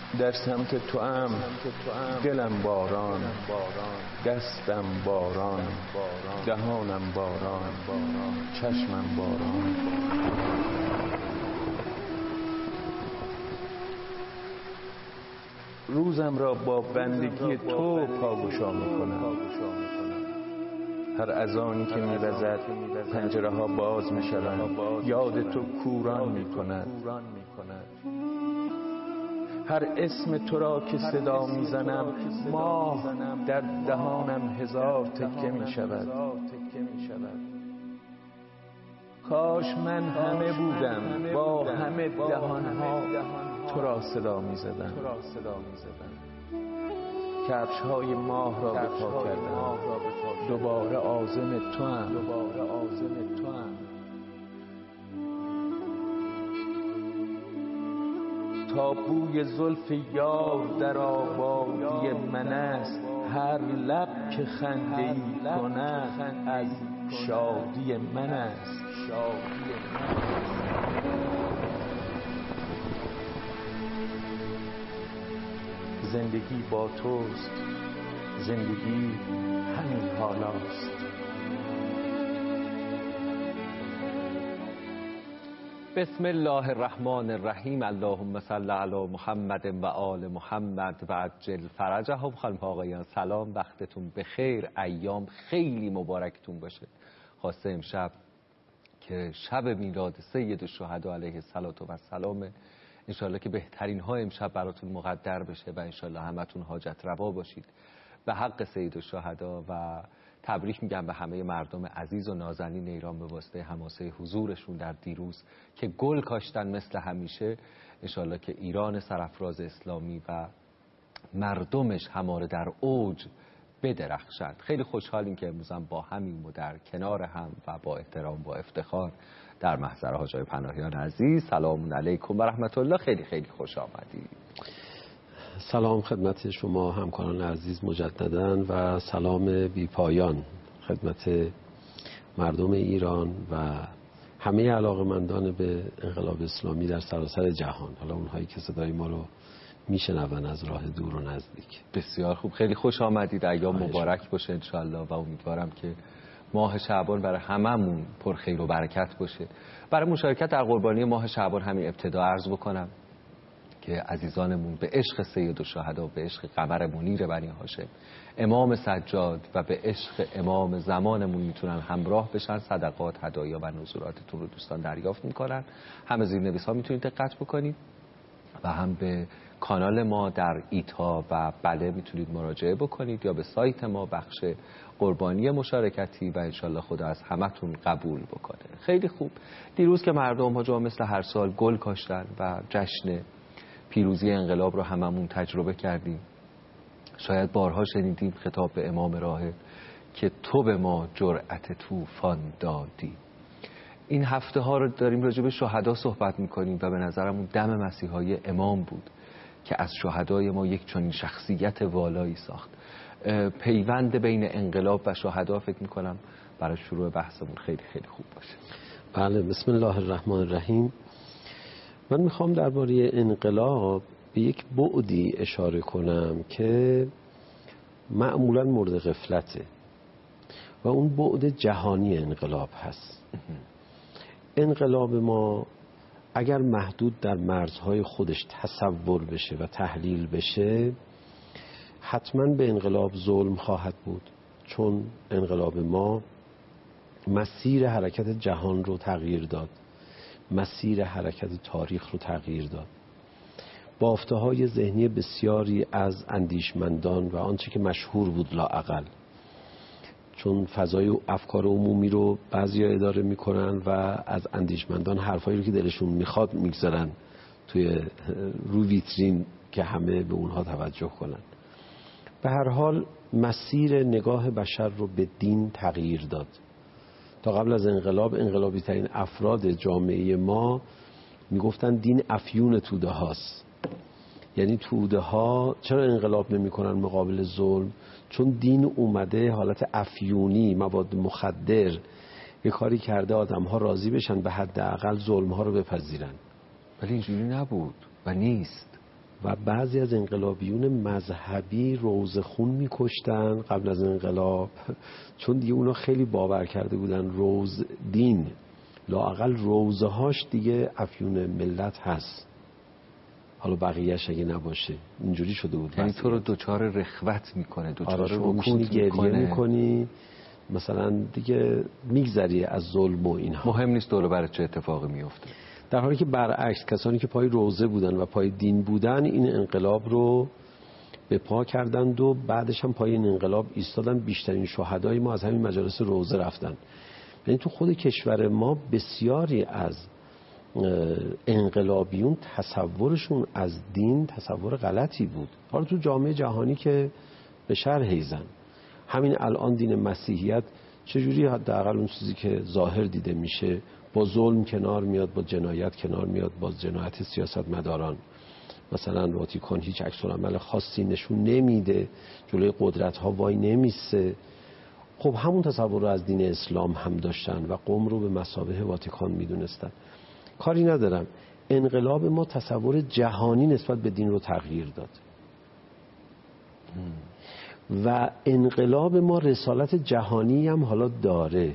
در سمت تو ام دلم باران، دستم باران، دهانم باران، چشمم باران. روزم را با بندگی تو پاگشا میکنم. هر اذانی که میوزد پنجره ها باز میشوند، یاد تو کوران میکند. هر اسم تو را که صدا میزنم، ماه در دهانم هزار تکه میشود. کاش من همه بودم، با همه دهانها تو را صدا میزدم. کفش های ماه را به پا کردم، دوباره عازم تو ام. تا بوی زلف یار در آبادی من است، هر لب که خنده ای کند از شادی من است. زندگی با توست، زندگی همین حالاست. بسم الله الرحمن الرحیم. اللهم صل علی محمد و آل محمد و عجل فرجهم. خانم ها آقایان سلام، وقتتون بخیر، ایام خیلی مبارکتون باشه. خواسته امشب که شب میلاد سید الشهدا علیه السلام، انشالله که بهترین ها امشب براتون مقدر بشه و انشالله همتون حاجت روا باشید به حق سید الشهدا. و تبریک میگم به همه مردم عزیز و نازنین ایران به واسطه حماسه حضورشون در دیروز که گل کاشتن مثل همیشه. انشالله که ایران سرافراز اسلامی و مردمش هماره در اوج بدرخشند. خیلی خوشحالیم که امروز هم با همیم و در کنار هم و با احترام با افتخار در محضر حاجی پناهیان عزیز. سلام علیکم و رحمت الله. خیلی خیلی خوش آمدید. سلام خدمت شما همکاران عزیز مجدداً و سلام بی پایان خدمت مردم ایران و همه علاقه‌مندان به انقلاب اسلامی در سراسر جهان، حالا اونهایی که صدای ما رو میشنون از راه دور و نزدیک. بسیار خوب، خیلی خوش آمدید. ایام مبارک باشه انشالله و امیدوارم که ماه شعبان برای هممون پر خیر و برکت باشه. برای مشارکت در قربانی ماه شعبان همین ابتدا عرض بکنم که عزیزانمون به عشق سید الشهدا، به عشق قمر منیر بنی هاشم، امام سجاد و به عشق امام زمانمون میتونن همراه بشن. صدقات، هدایا و نذوراتتون رو دوستان دریافت میکنن. هم زیرنویس ها میتونید دقت بکنید و هم به کانال ما در ایتا و بله میتونید مراجعه بکنید یا به سایت ما بخش قربانی مشارکتی و انشالله خدا از همتون قبول بکنه. خیلی خوب. دیروز که مردم ها مثل هر سال گل کاشتن و جشن پیروزی انقلاب رو هممون تجربه کردیم. شاید بارها شنیدیم خطاب به امام راهب که تو به ما جرأت طوفان دادی. این هفته ها رو داریم راجع به شهدا صحبت میکنیم و به نظرمون دم مسیحای امام بود که از شهدای ما یک چنین شخصیت والایی ساخت. پیوند بین انقلاب و شهدا فکر میکنم برای شروع بحثمون خیلی خیلی خوب باشه. بله، بسم الله الرحمن الرحیم. من میخوام درباره انقلاب به یک بعدی اشاره کنم که معمولا مورد غفلته و اون بعد جهانی انقلاب هست. انقلاب ما اگر محدود در مرزهای خودش تصور بشه و تحلیل بشه، حتما به انقلاب ظلم خواهد بود، چون انقلاب ما مسیر حرکت جهان رو تغییر داد، مسیر حرکت تاریخ رو تغییر داد. بافته‌های ذهنی بسیاری از اندیشمندان و آنچه که مشهور بود لااقل، چون فضای افکار عمومی رو بعضیا اداره میکنن و از اندیشمندان حرفایی رو که دلشون میخواد میگذارن توی رو ویترین که همه به اونها توجه کنن. به هر حال مسیر نگاه بشر رو به دین تغییر داد. تا قبل از انقلاب انقلابی ترین افراد جامعه ما میگفتن دین افیون توده هاست. یعنی توده ها چرا انقلاب نمی کنن مقابل ظلم؟ چون دین اومده حالت افیونی، مواد مخدر، یه کاری کرده آدم ها راضی بشن به حداقل ظلم ها رو بپذیرن. ولی اینجوری نبود و نیست. و بعضی از انقلابیون مذهبی روزه خون میکشتن قبل از انقلاب، چون دیگه اونا خیلی باور کرده بودن روز دین لااقل روزه هاش دیگه افیون ملت هست، حالا بقیهش اگه نباشه. اینجوری شده بود. یعنی تو رو دوچار رخوت میکنه، دوچار رکود گریه میکنی، مثلا دیگه میگذری از ظلم و اینها، مهم نیست دور برای چه اتفاقی میفته. در حالی که برعکس کسانی که پای روزه بودن و پای دین بودن این انقلاب رو به پا کردند و بعدش هم پای این انقلاب ایستادن. بیشترین شهدای ما از همین مجالس روزه رفتن. یعنی تو خود کشور ما بسیاری از انقلابیون تصورشون از دین تصور غلطی بود. حالا تو جامعه جهانی که به شرح ایزن، همین الان دین مسیحیت چجوری حداقل اون چیزی که ظاهر دیده میشه با ظلم کنار میاد، با جنایت کنار میاد، با جنایت سیاستمداران. مثلا واتیکان هیچ عکس‌العمل خاصی نشون نمیده، جلوی قدرت ها وای نمیسته. خب همون تصور رو از دین اسلام هم داشتن و قم رو به مثابه واتیکان میدونستن. کاری ندارم، انقلاب ما تصور جهانی نسبت به دین رو تغییر داد و انقلاب ما رسالت جهانی هم حالا داره.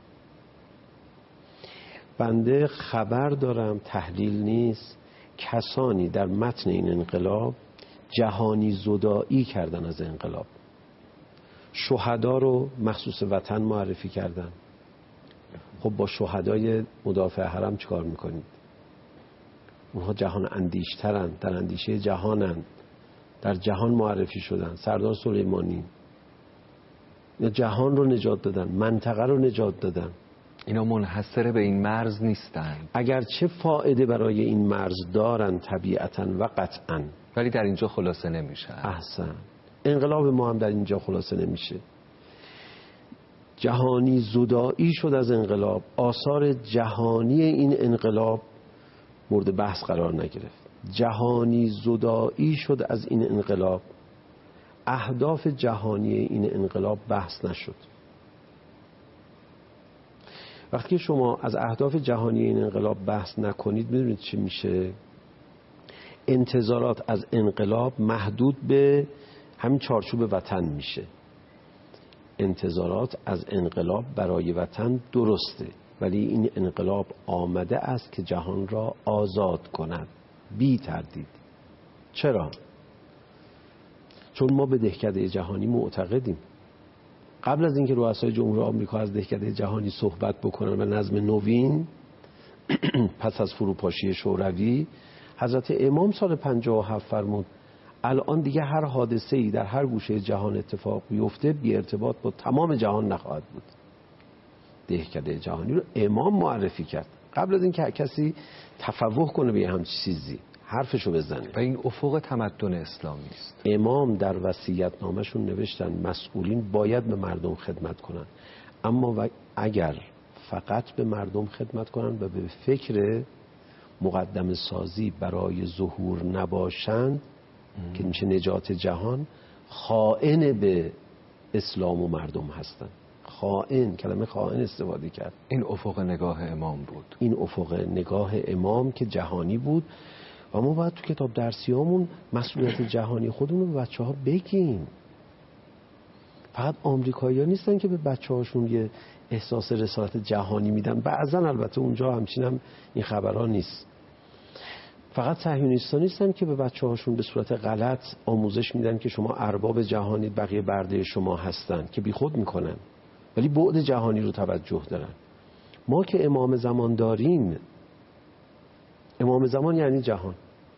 بنده خبر دارم، تحلیل نیست، کسانی در متن این انقلاب جهانی زدایی کردن از انقلاب. شهدا رو مخصوص وطن معرفی کردن. خب با شهدای مدافع حرم چیکار میکنید؟ اونها جهان اندیشترن، در اندیشه جهانن، در جهان معرفی شدن. سردار سلیمانی یا جهان رو نجات دادن، منطقه رو نجات دادن. اینا منحصر به این مرز نیستن، اگرچه فایده برای این مرز دارن طبیعتاً و قطعاً، ولی در اینجا خلاصه نمیشن. احسن. انقلاب ما هم در اینجا خلاصه نمیشه. جهانی زدایی شد از انقلاب. آثار جهانی این انقلاب مورد بحث قرار نگرفت. جهانی زدایی شد از این انقلاب. اهداف جهانی این انقلاب بحث نشد. وقتی شما از اهداف جهانی این انقلاب بحث نکنید، میدونید چی میشه؟ انتظارات از انقلاب محدود به همین چارچوب وطن میشه. انتظارات از انقلاب برای وطن درسته، ولی این انقلاب آمده است که جهان را آزاد کند بی تردید. چرا؟ چون ما به دهکده جهانی معتقدیم. قبل از اینکه رؤسای جمهوری آمریکا از دهکده جهانی صحبت بکنن و نظم نوین پس از فروپاشی شوروی، حضرت امام سال 57 فرمود الان دیگه هر حادثه‌ای در هر گوشه جهان اتفاق بیفته بی ارتباط با تمام جهان نخواهد بود. دهکده جهانی رو امام معرفی کرد قبل از اینکه کسی تفوه کنه به همچین چیزی، حرفشو بزنه. و این افق تمدن اسلامی است. امام در وصیت‌نامه‌شون نوشتن مسئولین باید به مردم خدمت کنن، اما اگر فقط به مردم خدمت کنن و به فکر مقدم سازی برای ظهور نباشند که میشه نجات جهان، خائن به اسلام و مردم هستن. خائن، کلمه خائن استفاده کرد. این افق نگاه امام بود. این افق نگاه امام که جهانی بود و ما باید تو کتاب درسیامون مسئولیت جهانی خودمون رو به بچه‌ها بگیم. فقط آمریکایی‌ها نیستن که به بچه‌هاشون یه احساس رسالت جهانی میدن. بعضن البته اونجا همچین هم این خبرها نیست. فقط صهیونیست‌ها نیستن که به بچه‌هاشون به صورت غلط آموزش میدن که شما ارباب جهانید، بقیه برده شما هستن، که بیخود میکنن ولی بعد جهانی رو توجه دارن. ما که امام زمان داریم، امام زمان یعنی جهان.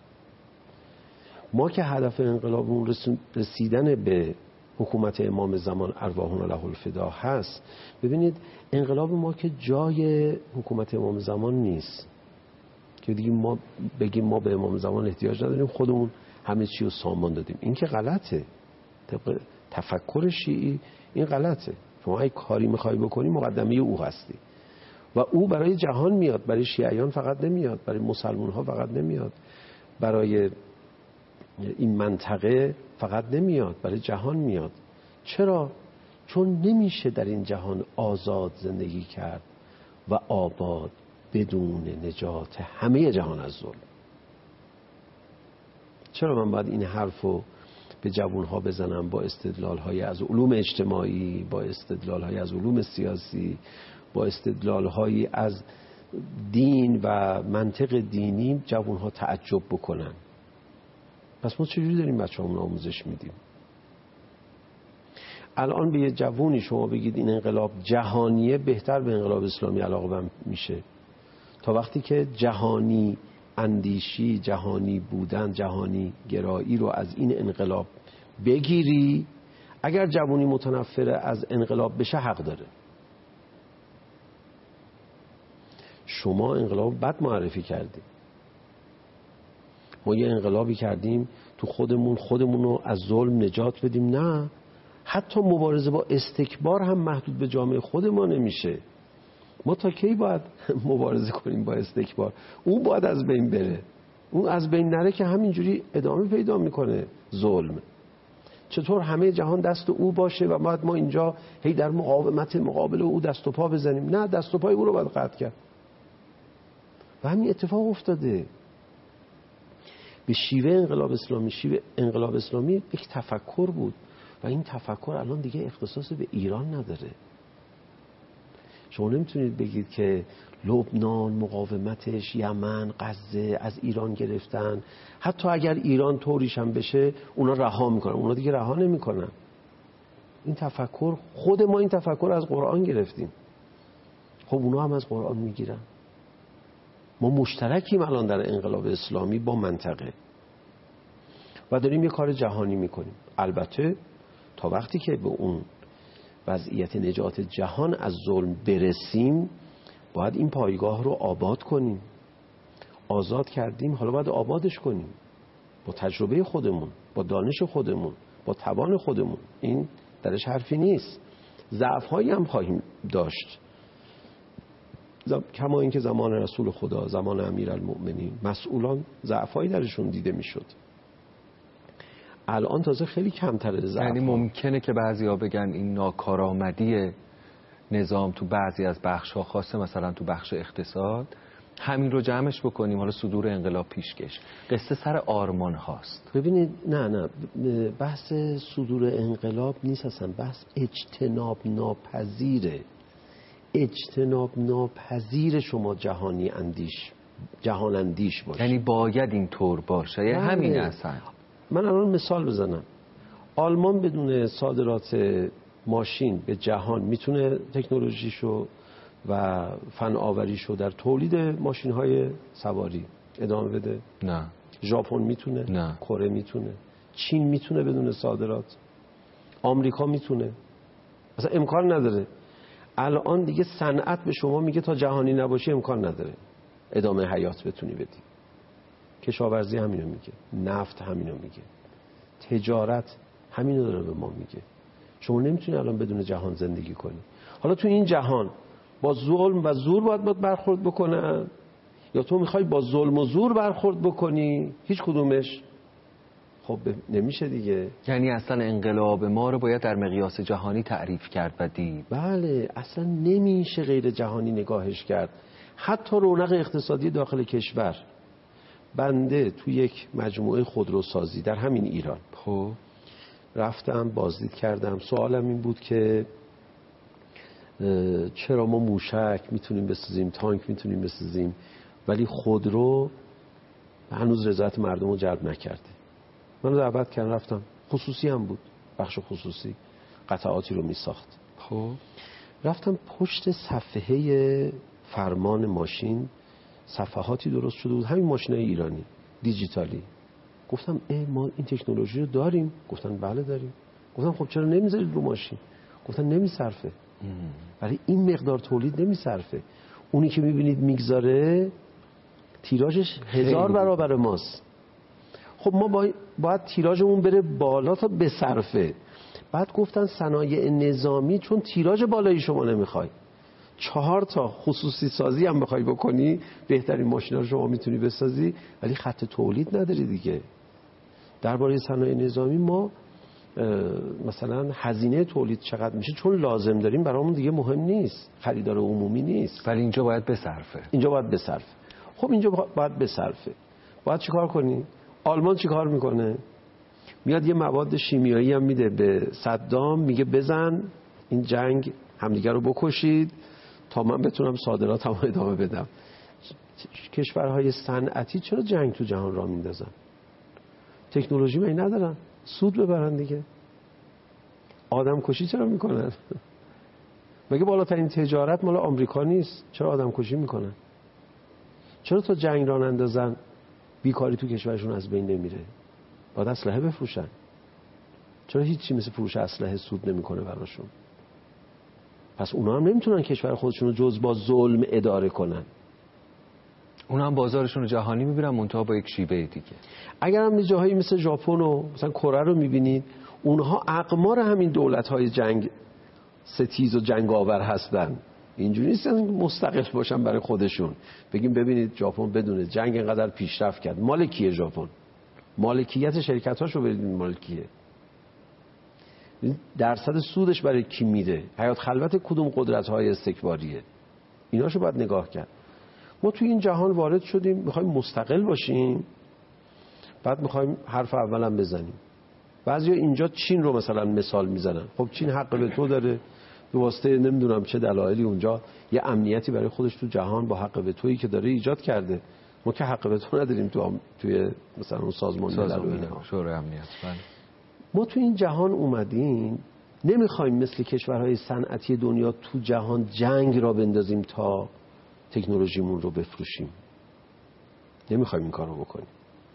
ما که هدف انقلابمون رسیدن به حکومت امام زمان ارواحنا له الفدا هست، ببینید انقلاب ما که جای حکومت امام زمان نیست که دیگه ما بگیم ما به امام زمان احتیاج نداریم، خودمون همه چی رو سامان دادیم. این که غلطه. طبق تفکر شیعی این غلطه. شما اگه کاری میخوای بکنی مقدمه او هستی و او برای جهان میاد، برای شیعیان فقط نمیاد، برای مسلمان ها فقط نمیاد، برای این منطقه فقط نمیاد، برای جهان میاد. چرا؟ چون نمیشه در این جهان آزاد زندگی کرد و آباد بدون نجات همه جهان از ظلم. چرا من باید این حرفو به جوانها بزنم با استدلال‌های از علوم اجتماعی، با استدلال‌های از علوم سیاسی، با استدلال‌های از دین و منطق دینی جوانها تعجب بکنن؟ پس ما چجوری داریم بچه‌هامون آموزش میدیم؟ الان به یه جوونی شما بگید این انقلاب جهانیه، بهتر به انقلاب اسلامی علاقه‌مند میشه تا وقتی که جهانی اندیشی، جهانی بودن، جهانی گرایی رو از این انقلاب بگیری. اگر جوونی متنفر از انقلاب بشه حق داره. شما انقلاب بد معرفی کردیم. ما یه انقلابی کردیم تو خودمون رو از ظلم نجات بدیم. نه، حتی مبارزه با استکبار هم محدود به جامعه خود ما نمیشه. ما تا کی باید مبارزه کنیم با استکبار؟ اون باید از بین بره. اون از بین نره که همینجوری ادامه پیدا میکنه ظلم. چطور همه جهان دست او باشه و بعد ما اینجا هی در مقاومت مقابل او دست و پا بزنیم؟ نه، دست و پای او رو باید قطع کرد. و همین اتفاق افتاده. به شیوه انقلاب اسلامی یک تفکر بود و این تفکر الان دیگه اختصاص به ایران نداره. شما نمیتونید بگید که لبنان مقاومتش، یمن، غزه از ایران گرفتن، حتی اگر ایران طوریش هم بشه اونا رها میکنن. اونا دیگه رها نمیکنن. این تفکر، خود ما این تفکر از قرآن گرفتیم. خب اونا هم از قرآن میگیرن. ما مشترکیم الان در انقلاب اسلامی با منطقه و داریم یه کار جهانی میکنیم. البته تا وقتی که به اون وضعیت نجات جهان از ظلم برسیم باید این پایگاه رو آباد کنیم. آزاد کردیم، حالا باید آبادش کنیم با تجربه خودمون، با دانش خودمون، با توان خودمون. این درش حرفی نیست. ضعف‌هایی هم خواهیم داشت، کما اینکه زمان رسول خدا، زمان امیرالمؤمنین، مسئولان ضعف‌هایی درشون دیده میشد. الان تازه خیلی کمتره ضعف. یعنی ممکنه که بعضیا بگن این ناکارآمدی نظام تو بعضی از بخش‌ها، خاصه مثلا تو بخش اقتصاد، همین رو جمعش بکنیم حالا صدور انقلاب پیشکش. قصه سر آرمان هاست. ببینید، نه بحث صدور انقلاب نیست اصلا. بحث اجتناب ناپذیر شما جهان اندیش باشه. یعنی باید این طور باشه. یعنی همین اصلا. من الان مثال بزنم. آلمان بدون صادرات ماشین به جهان میتونه تکنولوژیشو و فن آوریشو در تولید ماشین‌های سواری ادامه بده؟ نه. ژاپن میتونه؟ نه. کره میتونه؟ چین میتونه بدون صادرات؟ آمریکا میتونه؟ اصلا امکان نداره. الان دیگه صنعت به شما میگه تا جهانی نباشی امکان نداره ادامه حیات بتونی بدی. کشاورزی همینو میگه، نفت همینو میگه، تجارت همینو داره به ما میگه. شما نمیتونی الان بدون جهان زندگی کنی. حالا تو این جهان با ظلم و زور باید برخورد بکنن یا تو میخوای با ظلم و زور برخورد بکنی؟ هیچ کدومش خب نمیشه دیگه. یعنی اصلا انقلاب ما رو باید در مقیاس جهانی تعریف کرد و دید. بله، اصلا نمیشه غیر جهانی نگاهش کرد. حتی رونق اقتصادی داخل کشور، بنده تو یک مجموعه خودروسازی در همین ایران خب رفتم بازدید کردم. سوالم این بود که چرا ما موشک میتونیم بسازیم، تانک میتونیم بسازیم، ولی خودرو هنوز رضایت مردم رو جلب نکرده. من رو دعوت کردم، رفتم. خصوصی هم بود، بخش خصوصی قطعاتی رو میساخت. خب رفتم پشت صفحه فرمان ماشین صفحاتی درست شده بود، همین ماشینای ایرانی دیجیتالی. گفتم ما این تکنولوژی رو داریم؟ گفتن بله داریم. گفتم خب چرا نمیذارید رو ماشین؟ گفتن نمیصرفه. ولی این مقدار تولید نمیصرفه. اونی که میبینید میگذاره تیراژش 1000 برابر ماست. خب ما باید تیراژمون بره بالا تا بصرفه. بعد گفتن صنایع نظامی چون تیراژ بالایی شما نمیخوای، 4 تا خصوصی سازی هم بخوای بکنی، بهترین ماشینا رو شما میتونی بسازی ولی خط تولید نداری دیگه. درباره صنایع نظامی ما مثلا هزینه تولید چقدر میشه چون لازم داریم برامون دیگه مهم نیست، خریدار عمومی نیست، ولی اینجا باید بصرفه. خب اینجا باید بصرفه. باید چیکار کنی؟ آلمان چی کار میکنه؟ میاد یه مواد شیمیایی هم میده به صدام، میگه بزن این جنگ همدیگه رو بکشید تا من بتونم صادراتم رو ادامه بدم. کشورهای صنعتی چرا جنگ تو جهان را میندازن؟ تکنولوژی می ندارن، سود ببرن دیگه. آدم کشی چرا میکنن؟ مگه بالاترین تجارت مال آمریکا نیست؟ چرا آدم کشی میکنن؟ چرا تا جنگ را نندازن بیکاری تو کشورشون از بین نمیره؟ باید اسلحه بفروشن. چرا هیچی مثل فروش اسلحه سود نمیکنه براشون؟ پس اونا هم نمیتونن کشور خودشون رو جز با ظلم اداره کنن. اونا هم بازارشون رو جهانی میبینن، منتها با یک شیوه دیگه. اگر هم جاهایی مثل ژاپن و مثلا کره رو میبینید، اونها اقمار همین دولت‌های جنگ ستیز و جنگاور هستن. اینجوری نیستن مستقل باشن برای خودشون. بگیم ببینید ژاپن بدون جنگ اینقدر پیشرفت کرد. مال کیه ژاپن؟ مالکیت شرکت‌هاشو ببینید مال کیه. درصد سودش برای کی میره؟ حیات خلوت کدوم قدرت‌های استکباریه؟ ایناشو باید نگاه کرد. ما توی این جهان وارد شدیم، میخوایم مستقل باشیم، بعد میخوایم حرف اولم بزنیم. بعضیا اینجا چین رو مثلا مثال میزنن. خب چین حق به تو داره، به واسطه نمیدونم چه دلایلی اونجا یه امنیتی برای خودش تو جهان با حق به تویی که داره ایجاد کرده. ما که حق به تو نداریم توی مثلا اون سازمان ملل شورای امنیت. ما تو این جهان اومدیم، نمیخوایم مثل کشورهای صنعتی دنیا تو جهان جنگ را بندازیم تا تکنولوژیمون رو بفروشیم. نمیخوایم این کار رو بکنیم.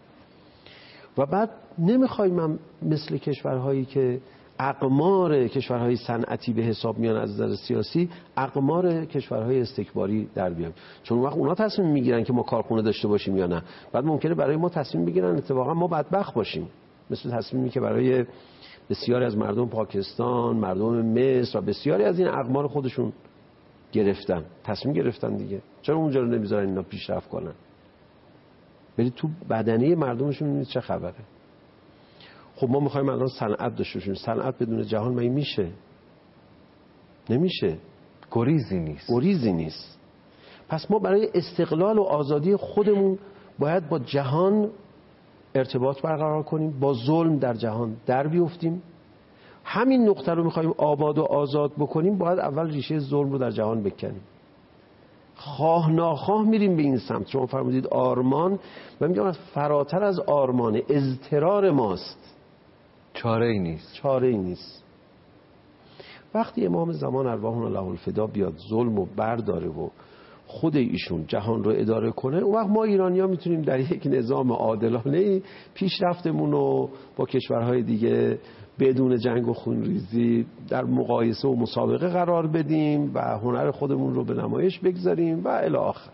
و بعد نمیخوایم هم مثل کشورهایی که اقمار کشورهای صنعتی به حساب میان از نظر سیاسی، اقمار کشورهای استکباری در بیان. چون وقت اونا تصمیم میگیرن که ما کارخونه داشته باشیم یا نه، بعد ممکنه برای ما تصمیم بگیرن اتفاقا ما بدبخت باشیم. مثل تصمیمی که برای بسیاری از مردم پاکستان، مردم مصر و بسیاری از این اقمار خودشون گرفتن. تصمیم گرفتن دیگه. چرا اونجا رو نمیذارن اینا پیشرفت کنن؟ برید تو بدنه مردمشون ببینید چه خبره. خب ما میخوایم الان صنعت داشته باشیم. صنعت بدون جهان مگه میشه؟ نمیشه. گریزی نیست. پس ما برای استقلال و آزادی خودمون باید با جهان ارتباط برقرار کنیم، با ظلم در جهان در بیفتیم. همین نقطه رو میخوایم آباد و آزاد بکنیم، باید اول ریشه ظلم رو در جهان بکنیم. خواه ناخواه میریم به این سمت. شما فرمودید آرمان، من میگم فراتر از آرمان، اضطرار ماست. چاره ای نیست. وقتی امام زمان ارواحنا له الفدا بیاد ظلم و برداره و خود ایشون جهان رو اداره کنه، اون وقت ما ایرانی‌ها میتونیم در یک نظام عادلانه پیشرفتمون رو با کشورهای دیگه بدون جنگ و خونریزی در مقایسه و مسابقه قرار بدیم و هنر خودمون رو به نمایش بگذاریم و الی آخر.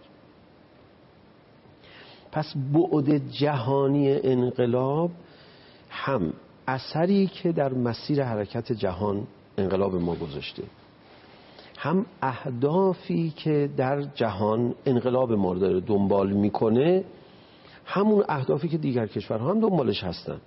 پس بعد جهانی انقلاب هم اثری که در مسیر حرکت جهان انقلاب ما گذاشته، هم اهدافی که در جهان انقلاب ما رو داره دنبال میکنه، همون اهدافی که دیگر کشورها هم دنبالش هستن.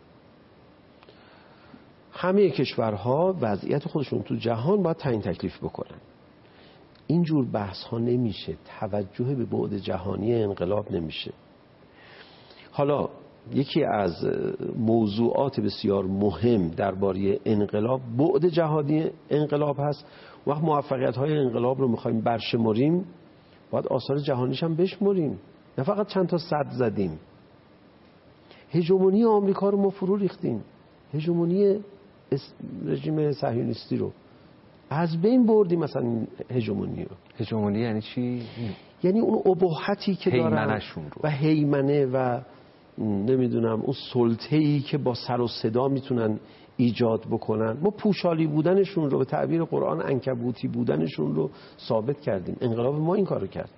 همه کشورها وضعیت خودشون تو جهان باید تعیین تکلیف بکنن. اینجور بحث ها نمیشه، توجه به بعد جهانی انقلاب نمیشه. حالا یکی از موضوعات بسیار مهم درباره انقلاب بعد جهانی انقلاب هست. وقت موفقیت های انقلاب رو میخوایم برشماریم، باید آثار جهانیش هم بشماریم، نه فقط چند تا صد زدیم. هژمونی آمریکا رو ما فرو ریختیم، هژمونی رژیم صهیونیستی رو از بین بردیم. مثلا این هژمونی یعنی چی؟ یعنی اون ابهتی که دارن و هیمنه و نمیدونم اون سلطه‌ای که با سر و صدا میتونن ایجاد بکنن. ما پوشالی بودنشون رو، به تعبیر قرآن عنکبوتی بودنشون رو ثابت کردیم. انقلاب ما این کارو کرد.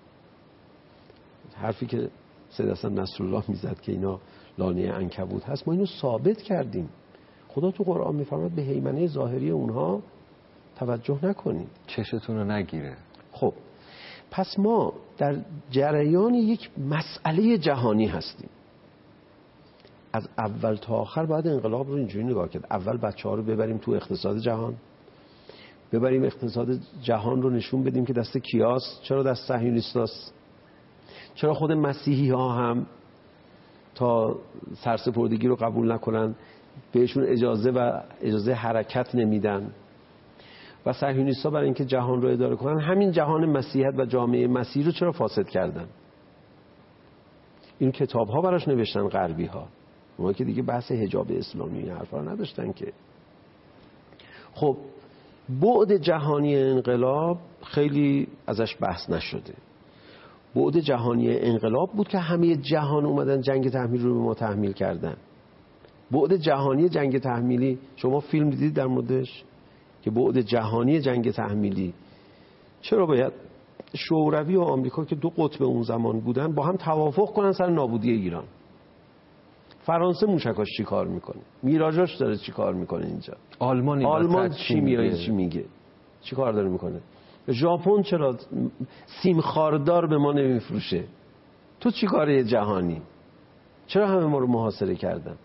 حرفی که سید حسن نصرالله میزد که اینا لانه عنکبوت هست، ما اینو ثابت کردیم. خدا تو قرآن میفرماد به هیمنه ظاهری اونها توجه نکنید، چشتون رو نگیره. خب پس ما در جریان یک مسئله جهانی هستیم. از اول تا آخر باید انقلاب رو اینجوری نگاه کرد. اول بچه‌ها رو ببریم تو اقتصاد جهان، ببریم اقتصاد جهان رو نشون بدیم که دست کیاست. چرا دست صهیونیستاست؟ چرا خود مسیحی ها هم تا سرسپردگی رو قبول نکنن، بهشون اجازه حرکت نمیدن و صهیونیست‌ها برای اینکه جهان رو اداره کنن همین جهان مسیحیت و جامعه مسیحی رو چرا فاسد کردن؟ این کتاب‌ها براش نوشتن غربی‌ها، اونها که دیگه بحث حجاب اسلامی حرفا نداشتن که. خب بعد جهانی انقلاب خیلی ازش بحث نشده. بعد جهانی انقلاب بود که همه جهان اومدن جنگ تحمیل رو به ما تحمیل کردن. بعد جهانی جنگ تحمیلی، شما فیلم دیدید در موردش که بعد جهانی جنگ تحمیلی چرا باید شوروی و آمریکا که دو قطب اون زمان بودن با هم توافق کنن سر نابودی ایران؟ فرانسه موشکاش چی کار میکنه؟ میراژاش داره چی کار میکنه اینجا؟ آلمان چی میگه؟ چی کار داره میکنه؟ ژاپن چرا سیم خاردار به ما نمیفروشه؟ تو چی کاره جهانی؟ چرا همه ما رو محاصره کردن؟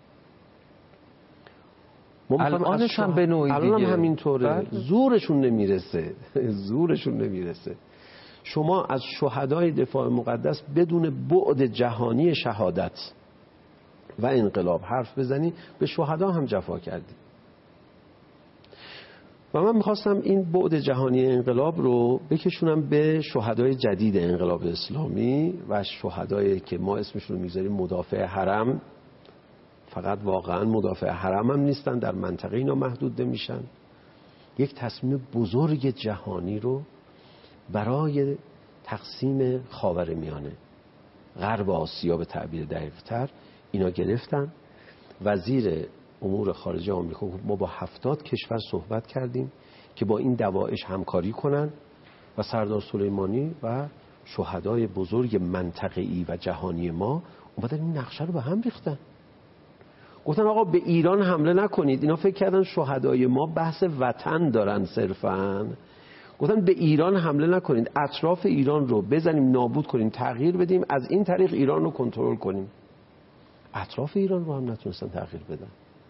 الانش هم به نوعی دیگه الان هم همینطوره. زورشون نمیرسه. شما از شهدای دفاع مقدس بدون بعد جهانی شهادت و انقلاب حرف بزنی، به شهدا هم جفا کردی. و من میخواستم این بعد جهانی انقلاب رو بکشونم به شهدای جدید انقلاب اسلامی و شهدایی که ما اسمشون رو میذاریم مدافع حرم. فقط واقعا مدافع حرم هم نیستن، در منطقه اینا محدود نمیشن. یک تصمیم بزرگ جهانی رو برای تقسیم خاورمیانه، غرب آسیا به تعبیر دقیق‌تر، اینا گرفتن. وزیر امور خارجه آمریکا ما با 70 کشور صحبت کردیم که با این دوائش همکاری کنن و سردار سلیمانی و شهدای بزرگ منطقه‌ای و جهانی ما اومدن این نقشه رو به هم ریختن. گفتن آقا به ایران حمله نکنید. اینا فکر کردن شهدای ما بحث وطن دارن صرفاً. گفتن به ایران حمله نکنید، اطراف ایران رو بزنیم نابود کنیم، تغییر بدیم، از این طریق ایران رو کنترل کنیم. اطراف ایران رو هم نتونستن تغییر بدن.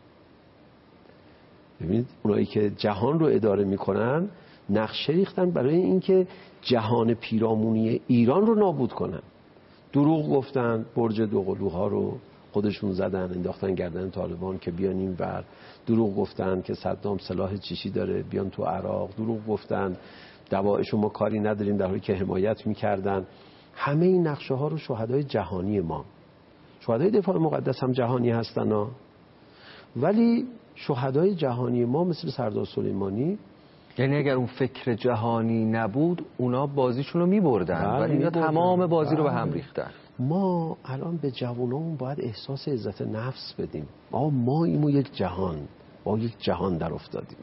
ببینید اونایی که جهان رو اداره میکنن نقشه ریختن برای اینکه جهان پیرامونی ایران رو نابود کنن. دروغ گفتن، برج دوقلوها رو خودشون زدن، انداختن گردن طالبان که بیان این ور. دروغ گفتن که صدام سلاح چیشی داره بیان تو عراق. دروغ گفتن دوائش ما کاری نداریم در حالی که حمایت میکردن. همه این نقشه ها رو شهدای جهانی ما، شهدای دفاع مقدس هم جهانی هستن ها، ولی شهدای جهانی ما مثل سردار سلیمانی، یعنی اگر اون فکر جهانی نبود اونا بازیشون رو میبردن، ولی اینا تمام بازی رو به هم ریختن. ما الان به جوانامون باید احساس عزت نفس بدیم. ما ایمو یک جهان در افتادیم.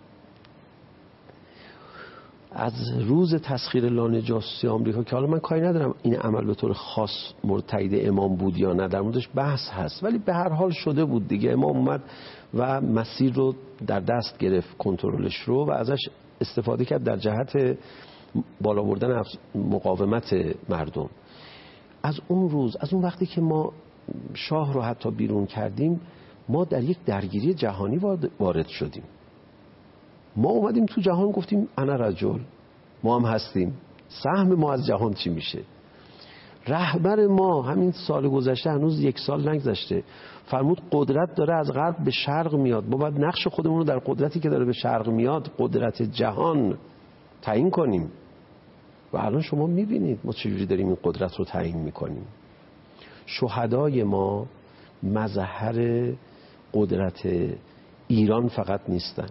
از روز تسخیر لانه جاسوسی آمریکا که حالا من کاری ندارم این عمل به طور خاص مورد تایید امام بود یا نه، در موردش بحث هست، ولی به هر حال شده بود دیگه. امام اومد و مسیر رو در دست گرفت، کنترلش رو، و ازش استفاده کرد در جهت بالا بردن مقاومت مردم. از اون روز، از اون وقتی که ما شاه رو حتی بیرون کردیم، ما در یک درگیری جهانی وارد شدیم. ما اومدیم تو جهان گفتیم انا رجل، ما هم هستیم، سهم ما از جهان چی میشه؟ رهبر ما همین سال گذشته، هنوز 1 سال نگذشته، فرمود قدرت داره از غرب به شرق میاد، ما باید نقش خودمون رو در قدرتی که داره به شرق میاد، قدرت جهان، تعیین کنیم. و الان شما میبینید ما چجوری داریم این قدرت رو تعیین میکنیم. شهدای ما مظهر قدرت ایران فقط نیستن،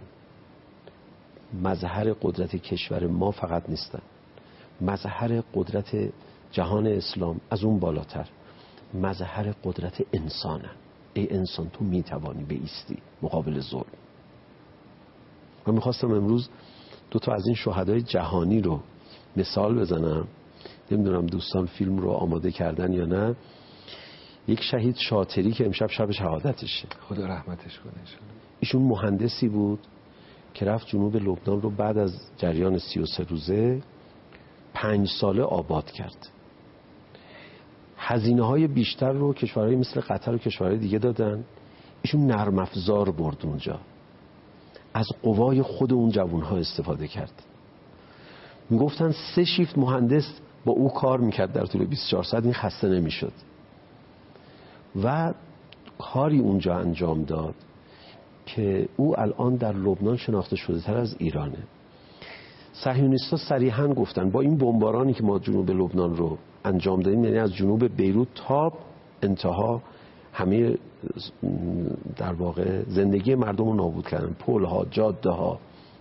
مظهر قدرت کشور ما فقط نیستن، مظهر قدرت جهان اسلام از اون بالاتر مظهر قدرت انسانن. ای انسان تو میتوانی بایستی مقابل ظلم. من میخواستم امروز 2 تا از این شهدای جهانی رو مثال بزنم. نمیدونم دوستان فیلم رو آماده کردن یا نه. یک شهید شاطری که امشب شب شهادتشه، خدا رحمتش کنه. ایشون مهندسی بود که رفت جنوب لبنان رو بعد از جریان 33 روزه 5 ساله آباد کرد. هزینه‌های بیشتر رو کشورهای مثل قطر و کشورهای دیگه دادن، ایشون نرم افزار برد اونجا، از قوای خود اون جوانها استفاده کرد. میگفتن 3 شیفت مهندس با او کار میکرد در طول 24 ساعت، این خسته نمیشد. و کاری اونجا انجام داد که او الان در لبنان شناخته شده تر از ایرانه. صهیونیست‌ها صریحاً گفتن با این بمبارانی که ما جنوب لبنان رو انجام دادیم، یعنی از جنوب بیروت تا انتها همه در واقع زندگی مردم رو نابود کردن، پل‌ها، جاده‌ها،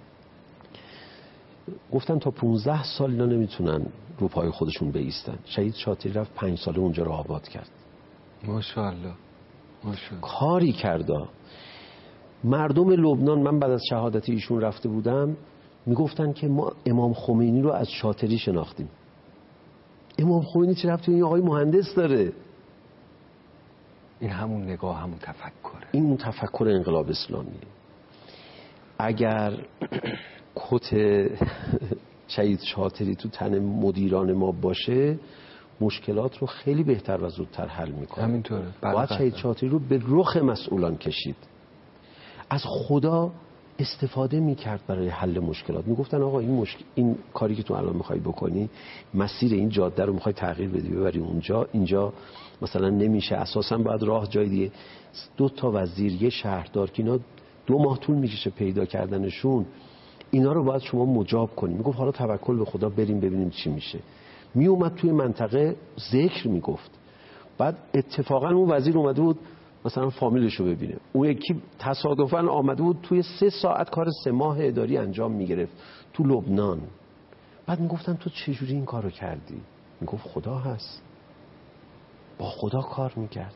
گفتن تا 15 سال اینا نمیتونن رو پای خودشون بایستن. شهید شاطری رفت 5 ساله اونجا رو آباد کرد. ماشاءالله. کاری کردا. مردم لبنان، من بعد از شهادت ایشون رفته بودم، میگفتن که ما امام خمینی رو از شاطری شناختیم. امام خمینی چه ربطی این آقای مهندس داره؟ این همون نگاه، همون تفکره. این اون تفکر انقلاب اسلامیه. اگر کت شهید شاطری تو تن مدیران ما باشه، مشکلات رو خیلی بهتر و زودتر حل میکنه. همینطوره. باید شهید شاطری رو به رخ مسئولان کشید. از خدا استفاده میکرد برای حل مشکلات. میگفتن آقا این کاری که تو الان میخوای بکنی، مسیر این جاده رو میخوای تغییر بدی ببری اونجا، اینجا مثلا نمیشه، اساسا باید راه جای دیگه. 2 وزیر، یه شهردار که اینا 2 ماه طول میکشه پیدا کردنشون، اینا رو باید شما مجاب کنی. میگفت حالا توکل به خدا، بریم ببینیم چی میشه. میومد توی منطقه ذکر میگفت. بعد اتفاقا اون وزیر اومده بود مثلا فامیلشو ببینه، اون یکی تصادفاً آمده بود توی 3 ساعت کار 3 ماه اداری انجام میگرفت تو لبنان. بعد میگفتن تو چجوری این کارو کردی؟ میگفت خدا هست، با خدا کار میکرد.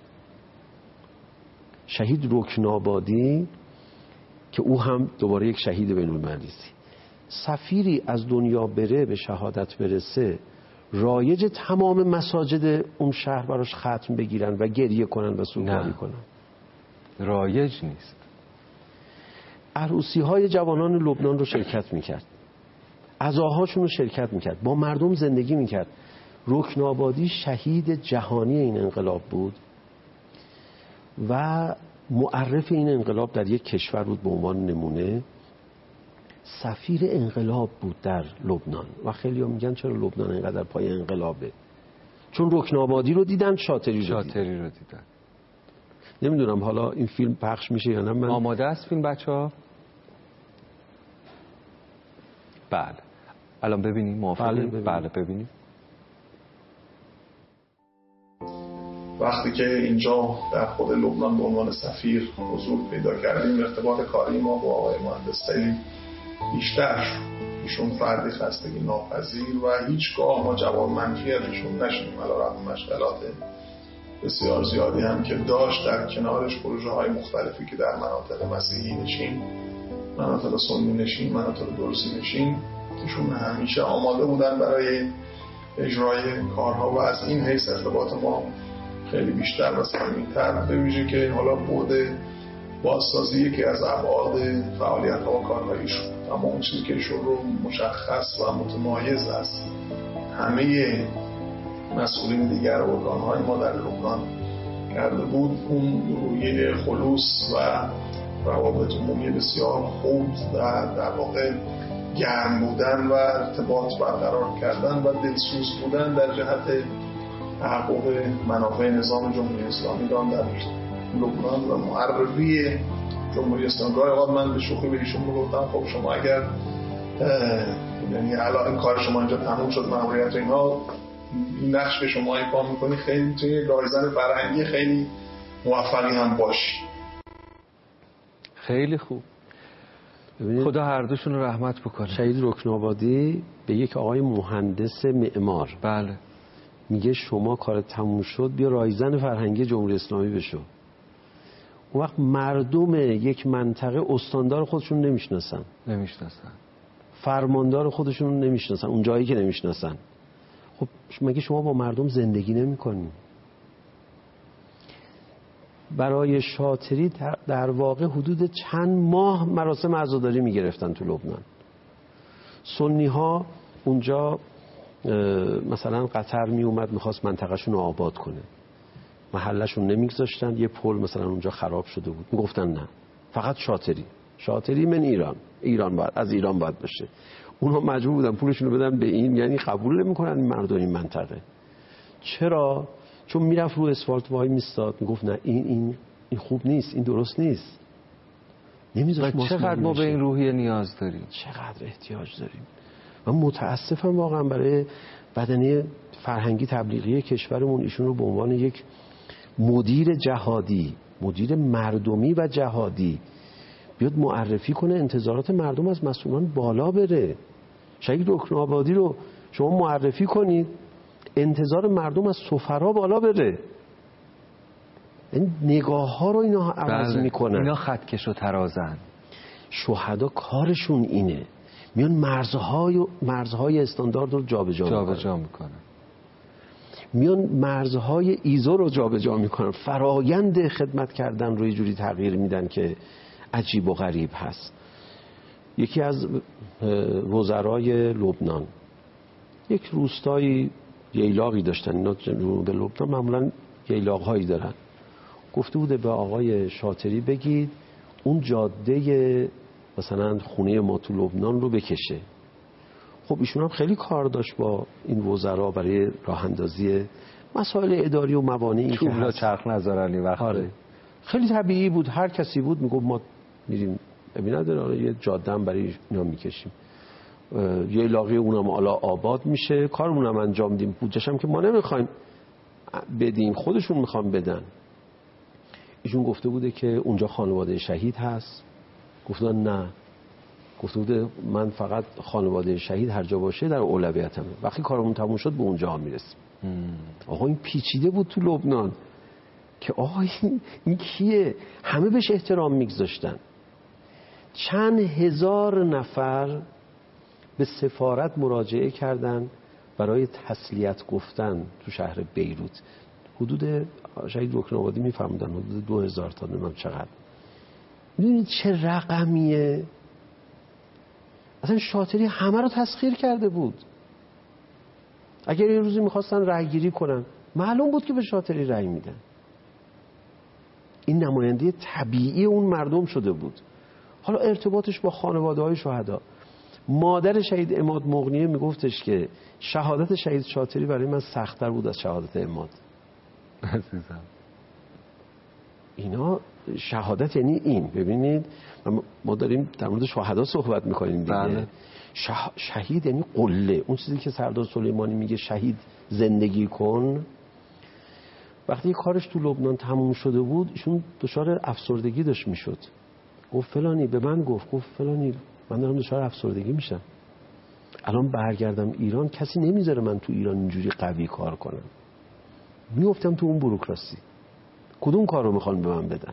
شهید رکنابادی که او هم دوباره یک شهید بین‌المللی، سفیری از دنیا بره به شهادت برسه، رایج تمام مساجد اون شهر براش ختم بگیرن و گریه کنن و سوگواری کنن. رایج نیست. عروسی های جوانان لبنان رو شرکت میکرد، عزاهاشون رو شرکت میکرد، با مردم زندگی میکرد. رکنابادی شهید جهانی این انقلاب بود و معرف این انقلاب در یک کشور بود به عنوان نمونه. سفیر انقلاب بود در لبنان و خیلی ها میگن چرا لبنان اینقدر پای انقلابه؟ چون رکنابادی رو دیدن، شاطری رو دیدن. نمیدونم حالا این فیلم پخش میشه یا نه. من آماده است فیلم بچه‌ها؟ بله الان ببینیم. موافقین؟ بله ببینیم. وقتی که اینجا در خود لبنان به عنوان سفیر حضور پیدا کردیم، ارتباط کاری ما با آقای مهندس خیلی بیشتر شد. ایشون فردی خستگی ناپذیر و هیچگاه ما جواب منفی از ایشون نشدیم، علیرغم مشکلات بسیار زیادی هم که داشت. در کنارش پروژه های مختلفی که در مناطق مسیحی نشین، مناطق سنی نشین، مناطق درزی نشین، ایشون همیشه آماده بودن برای اجرای کارها و از این حیث ارتباط ما خیلی بیشتر و صمیمی‌تر، به ویژه که حالا بعد بازسازی یکی از ابعاد فعالیت‌ها و کارهایشون، اما اون چیزی که ایشون رو مشخص و متمایز است همه مسئولین دیگر ارگان‌های ما در لبنان کرده بود، اون رویه خلوص و روابط عمومی بسیار خوب و در واقع گرم بودن و ارتباط برقرار کردن و دلسوز بودن در جهت تحقق منافع نظام جمهوری اسلامی ایران در لبنان و معرفی جمهوری اسلامی. گاهی اوقات من به شوخی به ایشون میگفتم خب شما اگر یعنی الان کار شما اینجا تموم شد، ماموریت اینا، این نقش که شما ایفا میکنی خیلی میتونی رایزن فرهنگی خیلی موفقی هم باشی. خیلی خوب. خدا هر دوشون رو رحمت بکنه. شهید رکنابادی به یک آقای مهندس معمار، بله، میگه شما کار تموم شد بیا رایزن فرهنگی جمهوری اسلامی بشو. اون وقت مردم یک منطقه استاندار خودشون نمیشناسن، فرماندار خودشون نمیشناسن، اون جایی که نمیشناسن. خب مگه شما با مردم زندگی نمی‌کنی؟ برای شاطری در واقع حدود چند ماه مراسم عزاداری میگرفتن تو لبنان. سنی ها اونجا مثلا قطر می اومد میخواست منطقهشون رو آباد کنه، محلشون نمیگذاشتن، یه پل مثلا اونجا خراب شده بود، میگفتن نه فقط شاطری من ایران باید، از ایران باید باشه. اونها مجبور بودن پولشون رو بدن به این، یعنی قبول نمیکنن مردم این منطقه. چرا؟ چون میرفت رو اسفالت وای میستاد میگفت نه این خوب نیست، این درست نیست. نمیذاش ما چقدر ما به این روحیه نیاز داریم، چقدر احتیاج داریم. من متاسفم واقعا برای بدنه فرهنگی تبلیغی کشورمون ایشون رو به عنوان یک مدیر جهادی، مدیر مردمی و جهادی بیاد معرفی کنه انتظارات مردم از مسئولان بالا بره. شهید رکن‌آبادی رو شما معرفی کنید انتظار مردم از سفرا بالا بره. این نگاه ها رو اینا عوض میکنن. اینا خطکش و ترازن. شهدا کارشون اینه، میان مرزهای استاندارد رو جابجا میکنن. میان مرزهای ایزو رو جابجا میکنن. فرایند خدمت کردن رو یه جوری تغییر میدن که عجیب و غریب هست. یکی از وزرای لبنان یک روستایی ییلاقی داشتن، اینا جنوب لبنان معمولا ییلاق‌هایی دارن، گفته بوده به آقای شاطری بگید اون جاده مثلا خونه ما تو لبنان رو بکشه. خب ایشون هم خیلی کار داشت با این وزرا برای راه اندازی مسائل اداری و موانعی که هست. چرخ نذارن این وقت. آره. خیلی طبیعی بود، هر کسی بود میگفت ما میریم ببینید یه جاده هم برای اینا میکشیم. یه علاقه اونم حالا آباد میشه، کارمون هم انجام دیم، بودجه‌ش هم که ما نمیخوایم بدیم خودشون میخوام بدن. ایشون گفته بوده که اونجا خانواده شهید هست. گفتن نه. گفته بوده من فقط خانواده شهید هر جا باشه در اولویتمه، وقتی کارمون تموم شد به اونجا میرسیم. آقا این پیچیده بود تو لبنان که آقا این کیه؟ همه بهش احترام میگذاشتن. چند هزار نفر به سفارت مراجعه کردن برای تسلیت گفتن تو شهر بیروت. حدود شهید رکن‌آبادی میفرمودن حدود 2000 تا نمیدونم چقدر. میدونید چه رقمیه؟ اصلا شاطری همه رو تسخیر کرده بود. اگر یه روزی میخواستن رأی گیری کنن معلوم بود که به شاطری رأی میدن. این نماینده طبیعی اون مردم شده بود. حالا ارتباطش با خانواده های شهدا. مادر شهید عماد مغنیه میگفتش که شهادت شهید شاطری برای من سخت‌تر بود از شهادت عماد. عزیزم اینا شهادت یعنی این. ببینید ما داریم در مورد شهدا صحبت میکنیم دیگه. شهید یعنی قله. اون چیزی که سردار سلیمانی میگه شهید زندگی کن. وقتی کارش تو لبنان تموم شده بود ایشون دچار افسردگی داشت میشد. گفت فلانی به من گفت فلانی من دارم دچار افسردگی میشم، الان برگردم ایران کسی نمیذاره من تو ایران اینجوری قوی کار کنم، میافتم تو اون بوروکراسی. کدوم کار رو میخوان به من بدن؟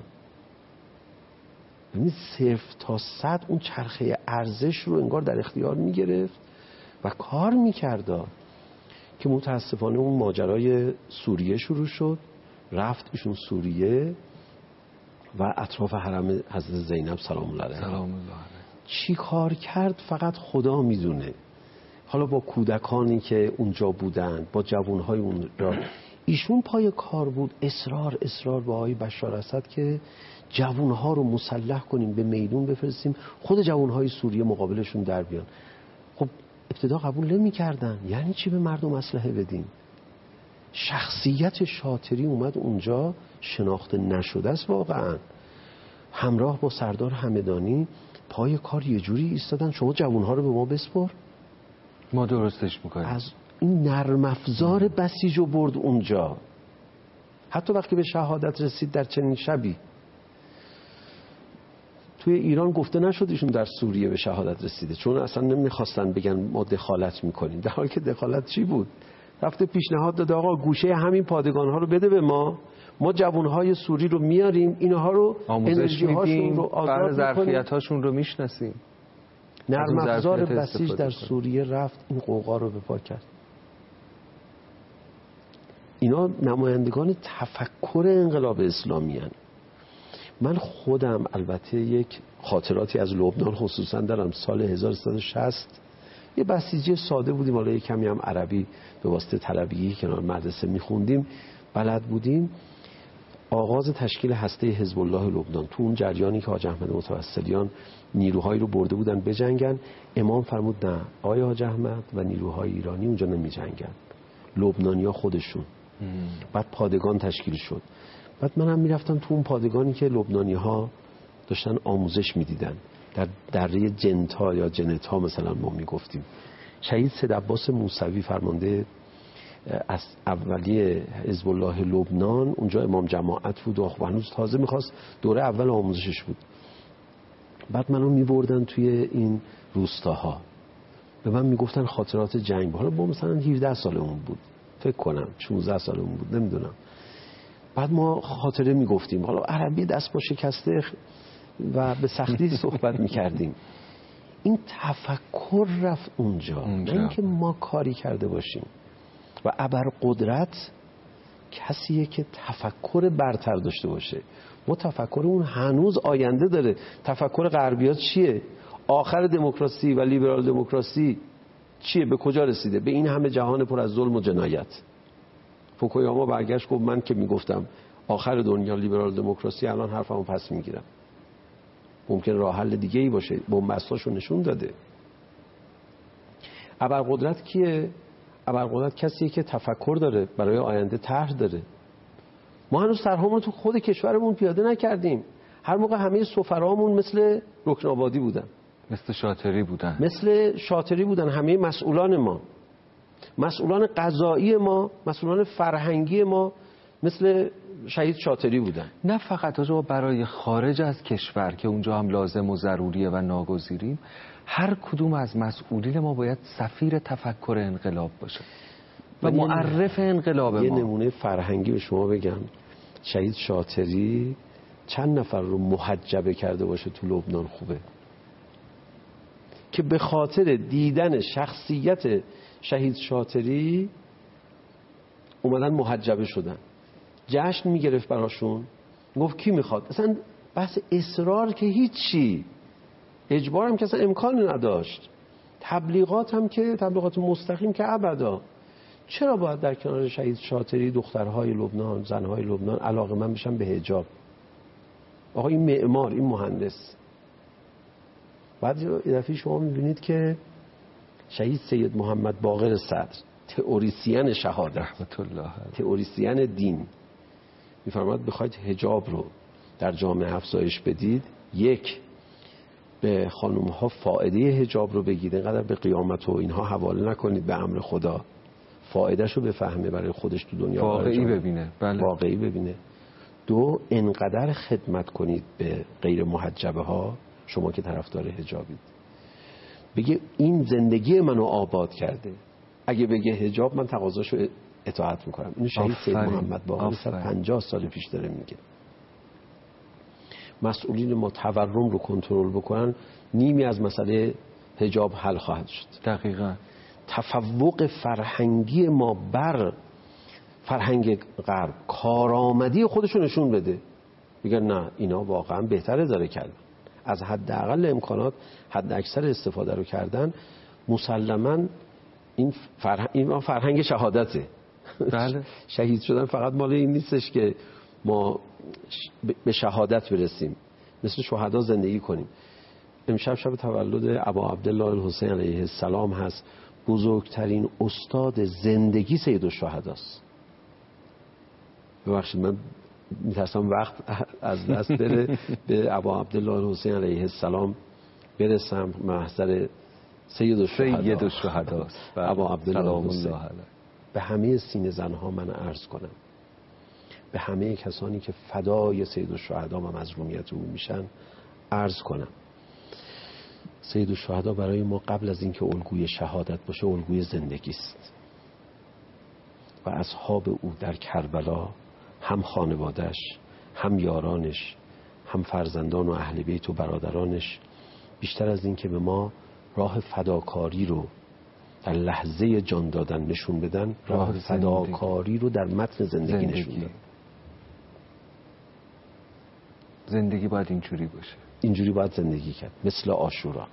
یعنی 0 تا 100 اون چرخه ارزش رو انگار در اختیار میگرفت و کار میکرد که متاسفانه اون ماجرای سوریه شروع شد. رفت ایشون سوریه و اطراف حرم حضرت زینب سلام الله علیها چی کار کرد فقط خدا میدونه. حالا با کودکانی که اونجا بودن، با جوانهای اونجا، ایشون پای کار بود. اصرار با آقای بشار اسد که جوانها رو مسلح کنیم، به میدون بفرستیم، خود جوانهای سوریه مقابلشون در بیان. خب ابتدا قبول نمی‌کردن. یعنی چی به مردم اسلحه بدیم؟ شخصیت شاطری اومد اونجا شناخته نشده است واقعا. همراه با سردار همدانی پای کار یه جوری ایستادن شما جوانها رو به ما بسپر، ما درستش میکنیم. از این نرم افزار بسیج و برد اونجا. حتی وقتی به شهادت رسید در چنین شبی توی ایران گفته نشد ایشون در سوریه به شهادت رسیده، چون اصلا نمیخواستن بگن ما دخالت میکنیم، در حالی که دخالت چی بود؟ رفته پیشنهاد داده آقا گوشه همین پادگان ها رو بده به ما جوانهای سوری رو میاریم، اینها رو آموزش میدیم، رو آزاد ظرفیت هاشون رو میشناسیم. نرم افزار بسیج در سوریه رفت این قوقا رو به پا کرد. اینا نمایندگان تفکر انقلاب اسلامی هن. من خودم البته یک خاطراتی از لبنان خصوصا دارم. سال 1360 یه بسیجی ساده بودیم، حالا یه کمی هم عربی به واسطه طلبگی کنار مدرسه میخوندیم بلد بودیم. آغاز تشکیل هسته حزب الله لبنان، تو اون جریانی که حاج احمد متوسلیان نیروهایی رو برده بودن بجنگن، امام فرمود نه، آقای حاج احمد و نیروهای ایرانی اونجا نمی جنگن، لبنانیا خودشون بعد پادگان تشکیل شد. بعد منم میرفتم تو اون پادگانی که لبنانی‌ها داشتن آموزش میدیدن در دره جنتا یا جنتا مثلا ما میگفتیم. شهید سید عباس موسوی فرمانده از اولیه حزب الله لبنان اونجا امام جماعت بود و هنوز تازه میخواست دوره اول آموزشش بود. بعد منو میبردن توی این روستاها، به من میگفتن خاطرات جنگ. حالا با مثلا 17 سالمون بود فکر کنم، 16 سالمون بود نمیدونم. بعد ما خاطره میگفتیم، حالا عربی دست با شکسته و به سختی صحبت میکردیم. این تفکر رفت اونجا. نه اینکه ما کاری کرده باشیم. و ابرقدرت کسیه که تفکر برتر داشته باشه. ما تفکرمون هنوز آینده داره. تفکر غربی‌ها چیه؟ آخر دموکراسی و لیبرال دموکراسی چیه؟ به کجا رسیده؟ به این همه جهان پر از ظلم و جنایت. فوکویاما برگشت گفت من که میگفتم آخر دنیا لیبرال دموکراسی، الان حرفمو پس میگیرم. ممکن راه حل دیگه ای باشه. بن‌بستاشو نشون داده. ابرقدرت کیه؟ ابرقدرت کسیه که تفکر داره، برای آینده طرح داره. ما هنوز طرحمون تو خود کشورمون پیاده نکردیم. هر موقع همه سفرامون مثل رکن‌آبادی بودن، مثل شاطری بودن. همه مسئولان ما، مسئولان قضایی ما، مسئولان فرهنگی ما مثل شهید شاطری بودن. نه فقط برای خارج از کشور که اونجا هم لازم و ضروریه و ناگزیریم، هر کدوم از مسئولین ما باید سفیر تفکر انقلاب باشه و معرف انقلاب ما. یه نمونه فرهنگی به شما بگم. شهید شاطری چند نفر رو محجبه کرده باشه تو لبنان خوبه، که به خاطر دیدن شخصیت شهید شاطری اومدن محجبه شدن. جشن میگرفت براشون، گفت کی میخواد. اصلا بحث اصرار که هیچی، اجبار هم که اصلا امکانی نداشت، تبلیغات هم که تبلیغات مستقیم که ابدا. چرا باید در کنار شهید شاطری دخترهای لبنان، زنهای لبنان علاقه‌مند بشن به حجاب؟ آقا این معمار، این مهندس. بعد یه دفعه شما میبینید که شهید سید محمد باقر صدر، تئوریسین شهادت، رحمت الله، تئوریسین دین، میفرماد بخواید حجاب رو در جامعه افزایش بدید، یک، به خانم ها فائده حجاب رو بگید، اینقدر به قیامت و اینها حواله نکنید، به امر خدا، فایدهش رو بفهمه برای خودش تو دنیا واقعی ببینه. بله. واقعی ببینه. دو، انقدر خدمت کنید به غیر محجبه ها، شما که طرفدار حجابید، بگه این زندگی منو آباد کرده. اگه بگه حجاب، من تقاضاشو اطاعت میکنم. اینو شهید سید محمد باقر 50 سال پیش داره میگه. مسئولین ما تورم رو کنترل بکنن، نیمی از مسئله حجاب حل خواهد شد. دقیقاً. تفوق فرهنگی ما بر فرهنگ غرب کارآمدی خودشو نشون بده. میگن نه اینا واقعا بهتره داره کردن، از حداقل امکانات حد اکثر استفاده رو کردن. مسلماً این فرهنگ شهادته. بله. شهید شدن فقط مال این نیستش که ما به شهادت برسیم، مثل شهدا زندگی کنیم. امشب شب تولد ابا عبدالله الحسین علیه السلام هست. بزرگترین استاد زندگی سیدالشهداست. ببخشید من میترسم وقت از دست بره به ابا عبدالله الحسین علیه السلام برسم. محضر سیدالشهداست ابا عبدالله الحسین. به همه سینه زنها من عرض کنم، به همه کسانی که فدای سیدالشهدا و مظلومیت او میشن عرض کنم، سیدالشهدا برای ما قبل از اینکه الگوی شهادت باشه، الگوی زندگی است. و اصحاب او در کربلا، هم خانوادش، هم یارانش، هم فرزندان و اهل بیت و برادرانش، بیشتر از این که به ما راه فداکاری رو در لحظه جان دادن نشون بدن، راه فداکاری رو در متن زندگی نشون دادن. زندگی باید اینجوری باشه، اینجوری باید زندگی کرد، مثل عاشورا.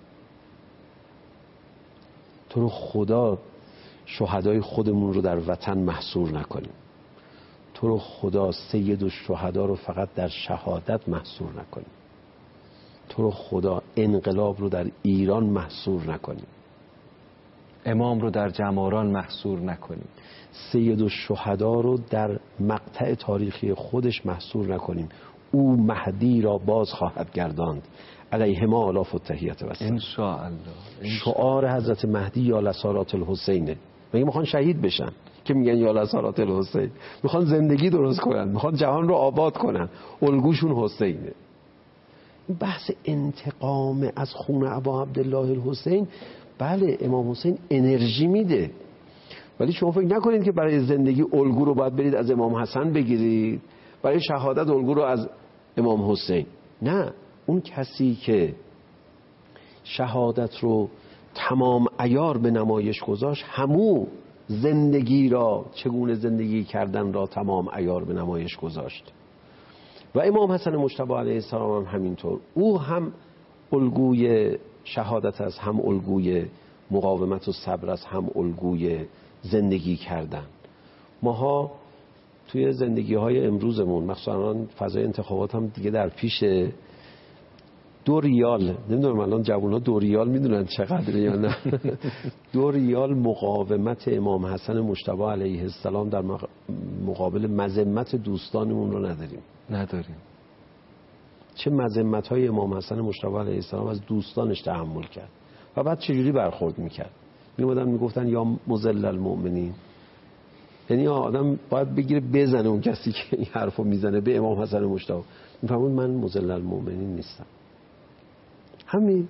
تو رو خدا شهدای خودمون رو در وطن محصور نکنیم. تو رو خدا سیدالشهدا رو فقط در شهادت محصور نکنیم. تو رو خدا انقلاب رو در ایران محصور نکنیم. امام رو در جماران محصور نکنیم، سید الشهدا رو در مقطع تاریخی خودش محصور نکنیم. او مهدی را باز خواهد گرداند، علیهما آلاف التحیت و السلام. ان شاء الله. شعار حضرت مهدی یا لسارات الحسینه. میگه میخوان شهید بشن که میگن یا لسارات الحسین، میخوان زندگی درست کنن، میخوان جهان رو آباد کنن، الگوشون حسینه. این بحث انتقام از خون ابا عبدالله الحسین، بله امام حسین انرژی میده، ولی شما فکر نکنید که برای زندگی الگو رو باید برید از امام حسن بگیرید، برای شهادت الگو رو از امام حسین. نه، اون کسی که شهادت رو تمام عیار به نمایش گذاشت، همو زندگی را، چگونه زندگی کردن را تمام عیار به نمایش گذاشت. و امام حسن مجتبی علیه السلام هم همینطور. او هم الگوی شهادت است، هم الگوی مقاومت و صبر است، هم الگوی زندگی کردن. ماها توی زندگی های امروزمون، مخصوصا فضای انتخابات هم دیگه در پیش، 2 ریال، نمیدونم الان جوونا 2 ریال میدونن چقدره یا نه، 2 ریال مقاومت امام حسن مجتبی علیه السلام در مقابل مذمت دوستانمون رو نداریم. چه مذمت های امام حسن مجتبی علیه السلام از دوستانش تحمل کرد و بعد چجوری برخورد میکرد. میومدن میگفتن یا مذل المؤمنین، یعنی آدم باید بگیره بزنه اون کسی که این حرفو میزنه به امام حسن مجتبی. میفهمون من مذل المؤمنین نیستم. همین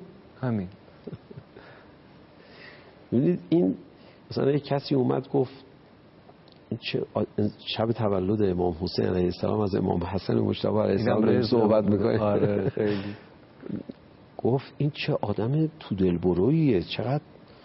ببینید، این مثلا یک کسی اومد گفت شب تولد امام حسین علیه السلام از امام حسن مجتبی علیه السلام صحبت میکنه. آره خیلی. گفت این چه آدم تو دلبرویه، چقدر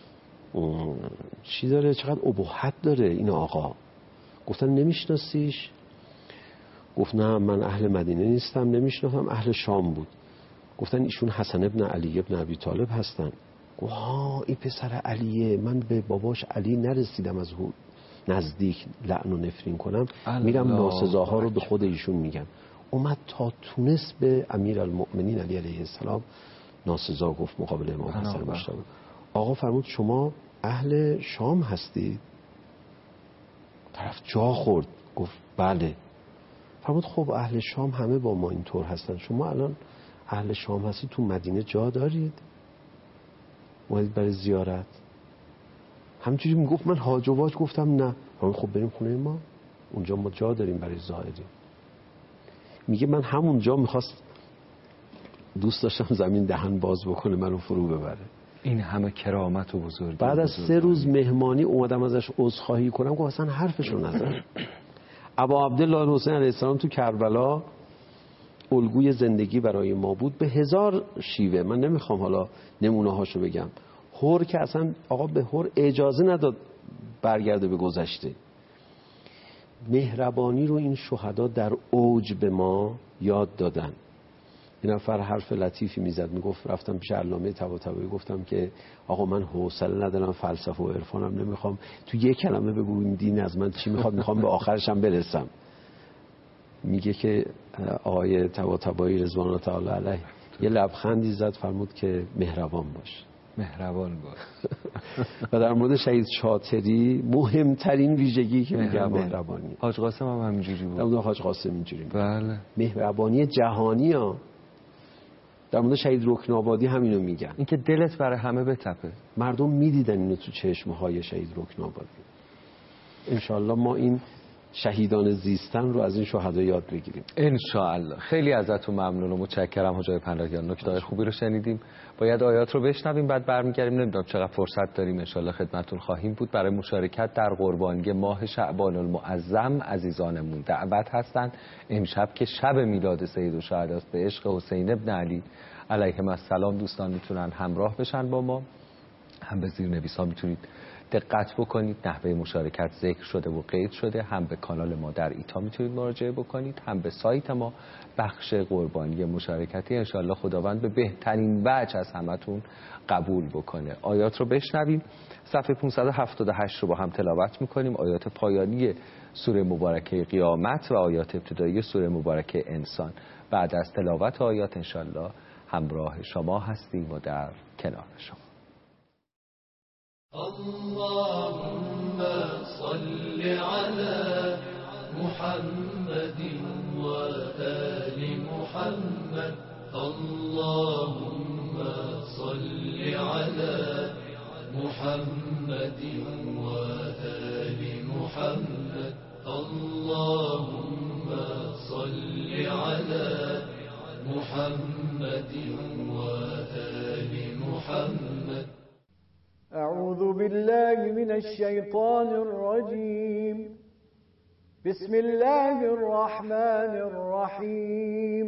چی داره، چقدر ابهت داره این آقا. گفتن نمیشناسیش؟ گفت نه من اهل مدینه نیستم، نمیشناسم، اهل شام بود. گفتن ایشون حسن ابن علی ابن ابی طالب هستن. گفت ها این پسر علیه، من به باباش علی نرسیدم از نزدیک لعن و نفرین کنم، میرم ناسزاها رو به خود ایشون میگم. اومد تا تونست به امیرالمؤمنین علی علیه السلام ناسزا گفت مقابل امام حسن مجتبی. آقا فرمود شما اهل شام هستید؟ طرف جا خورد، گفت بله. فرمود خب اهل شام همه با ما اینطور هستن، شما الان اهل شام هستید، تو مدینه جا دارید؟ اومدید برای زیارت؟ همچنین میگفت من حاج و واج. گفتم نه. خب بریم خونه ما، اونجا ما جا داریم برای زائرین. میگه من همونجا میخواست، دوست داشتم زمین دهن باز بکنه منو فرو ببره. این همه کرامت و بزرگی. بعد از 3 روز مهمانی اومدم ازش عذرخواهی کنم، گفت اصلا حرفشو نزن. ابا عبدالله الحسین علیه السلام تو کربلا الگوی زندگی برای ما بود به 1000 شیوه. من نمیخوام حالا نمونه هاشو بگم. هور که اصلا آقا به هور اجازه نداد برگرده به گذشته. مهربانی رو این شهدا در اوج به ما یاد دادن. این نفر حرف لطیفی میزد، میگفت رفتم پیش علامه طباطبایی گفتم که آقا من حوصله ندارم فلسفه و عرفانم نمیخوام، تو یک کلمه بگو این دین از من چی میخواد، میخوام به آخرشم برسم. میگه که آقای طباطبایی رضوان الله تعالی علیه یه لبخندی زد، فرمود که مهربان باش. و در مورد شهید شاطری مهمترین ویژگی که میگه مهربانی. حاج قاسم هم همینجوری بود. در مورد حاج قاسم اینجوری بود. بله. مهربانی جهانی ها. در مورد شهید رکنابادی همینو میگن، اینکه دلت برای همه بتپه. مردم میدیدن اینو تو چشمهای شهید رکنابادی. انشالله ما این شهیدان زیستن رو از این شهدا یاد بگیریم انشالله. خیلی ازتون ممنون و متشکرم حاج پناهیان، نکته خوبی رو شنیدیم. باید آیات رو بشنویم بعد برمیگردیم. نمیدونم چقدر فرصت داریم، انشالله خدمتتون خواهیم بود. برای مشارکت در قربانی ماه شعبان المعظم عزیزانمون دعوت هستن. امشب که شب میلاد سید الشهدا است، به عشق حسین ابن علی علیهم السلام دوستان میتونن همراه بشن با ما. هم به زیرنویس‌ها میتونید دقت بکنید، نحوه مشارکت ذکر شده و قید شده. هم به کانال ما در ایتا میتونید مراجعه بکنید، هم به سایت ما بخش قربانی مشارکتی. انشالله خداوند به بهترین وجه از همتون قبول بکنه. آیات رو بشنویم. صفحه 578 رو با هم تلاوت میکنیم. آیات پایانی سوره مبارکه قیامت و آیات ابتدایی سوره مبارکه انسان. بعد از تلاوت آیات انشالله همراه شما هستیم و در کنار شما. اللهم صل على محمد وآل محمد. اللهم صل على محمد وآل محمد. اللهم صل على محمد وآل محمد. أعوذ بالله من الشيطان الرجيم. بسم الله الرحمن الرحيم.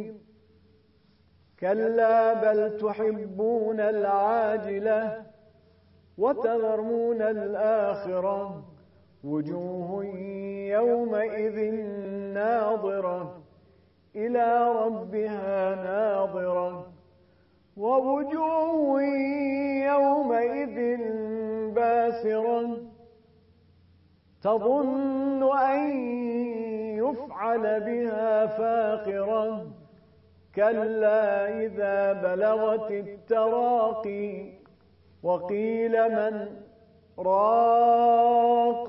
كلا بل تحبون العاجلة وتذرون الآخرة. وجوه يومئذ ناظرة إلى ربها ناظرة. ووجوه يومئذ باسرة تظن أن يفعل بها فاقرة. كلا إذا بلغت التراقي وقيل من راق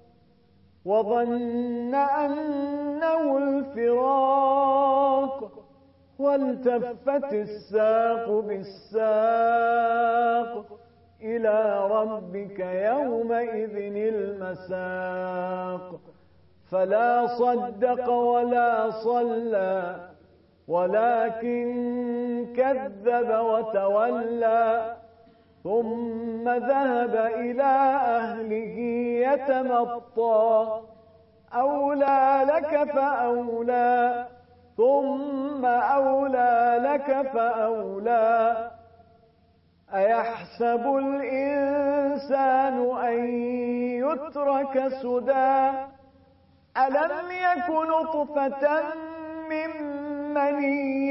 وظن أنه الفراق والتفت الساق بالساق إلى ربك يومئذ المساق. فلا صدق ولا صلى ولكن كذب وتولى ثم ذهب إلى أهله يتمطى. أولى لك فأولى ثم أولى لك فأولى. أيحسب الإنسان أن يترك سدى ألم يكن نطفة من مني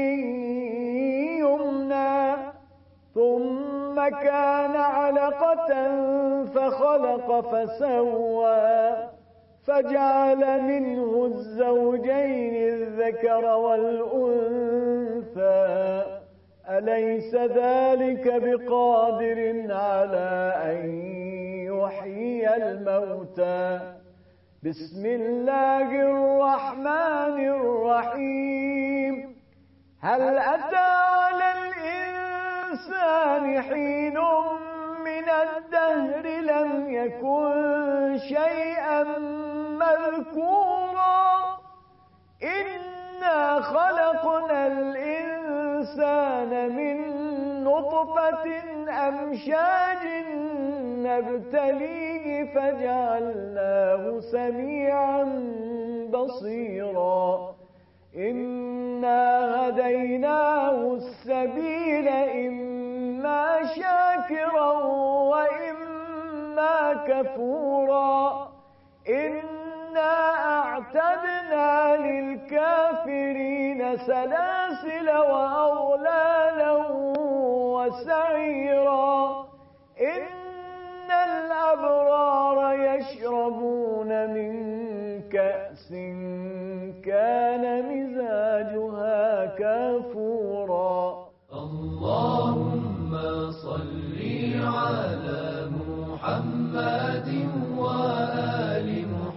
يمنى ثم كان علقة فخلق فسوى فجعل منه الزوجين الذكر والأنثى. أليس ذلك بقادر على أن يحيي الموتى. بسم الله الرحمن الرحيم. هل أتى على الإنسان حين من الدهر لم يكن شيئا مذكورا. إنا خلقنا الإنسان من نطفة أمشاج نبتليه فجعلناه سميعا بصيرا. إنا هديناه السبيل إما شاكرا وإما كفورا. إنا أعتدنا للكافرين سلاسل وأغلالا وسعيرا. إن الأبرار يشربون من كأس كان مزاجها كافورا. اللهم صل على محمد وآل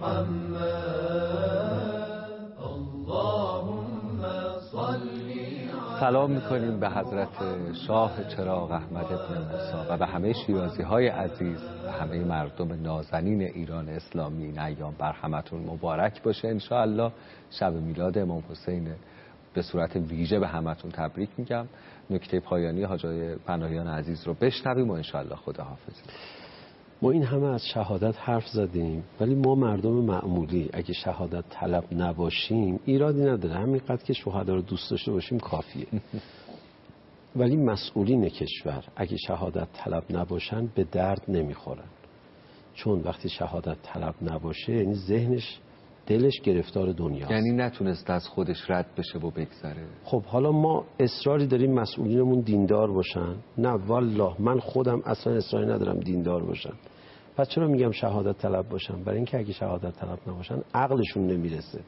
محمد. اللهم صل. سلام میکنیم به حضرت شاه چراغ احمد ابن موسی و به همه شیرازی های عزیز و همه مردم نازنین ایران اسلامی. این ایام بر همتون مبارک باشه انشاءالله. شب میلاد امام حسین به صورت ویژه به همتون تبریک میگم. نکته پایانی حاجای پناهیان عزیز رو بشنویم و انشاءالله خداحافظ. ما این همه از شهادت حرف زدیم ولی ما مردم معمولی اگه شهادت طلب نباشیم ایرادی نداره. همینقدر که شهدا رو دوست داشته باشیم کافیه. ولی مسئولین کشور اگه شهادت طلب نباشن به درد نمیخورن. چون وقتی شهادت طلب نباشه یعنی ذهنش دلش گرفتار دنیاست، یعنی نتونست از خودش رد بشه و بگذره. خب حالا ما اصراری داریم مسئولینمون دیندار باشن؟ نه والله من خودم اصلا اصراری ندارم دیندار باشن. پس چرا میگم شهادت طلب باشن؟ برای اینکه اگه شهادت طلب نباشن عقلشون نمیرسه،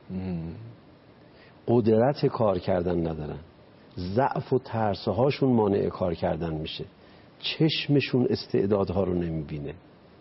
قدرت کار کردن ندارن، ضعف و ترسهاشون مانع کار کردن میشه، چشمشون استعدادها رو نمیبینه.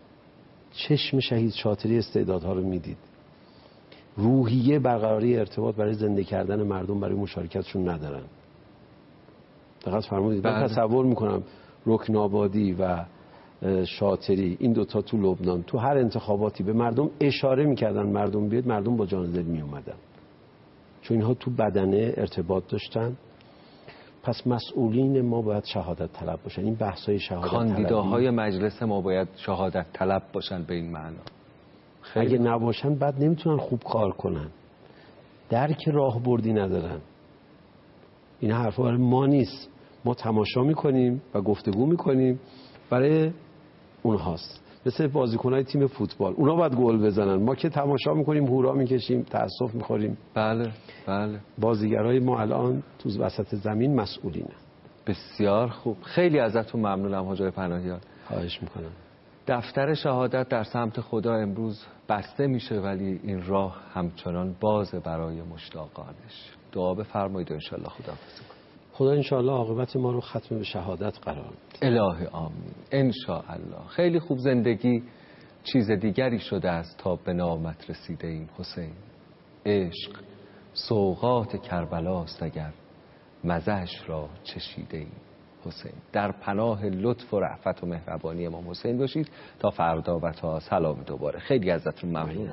چشم شهید شاطری استعدادها رو میدید، روحیه برقراری ارتباط برای زنده کردن مردم برای مشارکتشون ندارن. دقت فرمودید؟ من تصور میکنم رکنابادی و شاطری این دوتا تو لبنان تو هر انتخاباتی به مردم اشاره میکردن مردم بیاد، مردم با جان دل میومدن، چون اینها تو بدنه ارتباط داشتن. پس مسئولین ما باید شهادت طلب باشن. این بحثای شهادت طلبی، کاندیداهای مجلس ما باید شهادت طلب باشن به این معنا. اگه نباشن بعد نمیتونن خوب کار کنن، درک راهبردی ندارن. این حرفا برای ما نیست، ما تماشا میکنیم و گفتگو میکنیم، برای اونهاست. مثل بازیکنای تیم فوتبال، اونا باید گل بزنن، ما که تماشا میکنیم، هورا میکشیم، تأسف میخوریم. بله بله. بازیگرای ما الان تو وسط زمین مسئولینه. بسیار خوب، خیلی ازتون ممنونم حاج آقای پناهیان. خواهش میکنم. دفتر شهادت در سمت خدا امروز بسته میشه، ولی این راه همچنان بازه برای مشتاقانش. دعا بفرمایید انشالله خداحافظی کنید. خدا انشاءالله عاقبت ما رو ختم به شهادت قرار بده. الهی آمین انشاءالله. خیلی خوب. زندگی چیز دیگری شده است تا به نامت رسیده این حسین. عشق سوغات کربلاست اگر مزه‌اش را چشیده این حسین. در پناه لطف و رأفت و مهربانی امام حسین باشید تا فردا و تا سلام دوباره. خیلی ازتون ممنونم.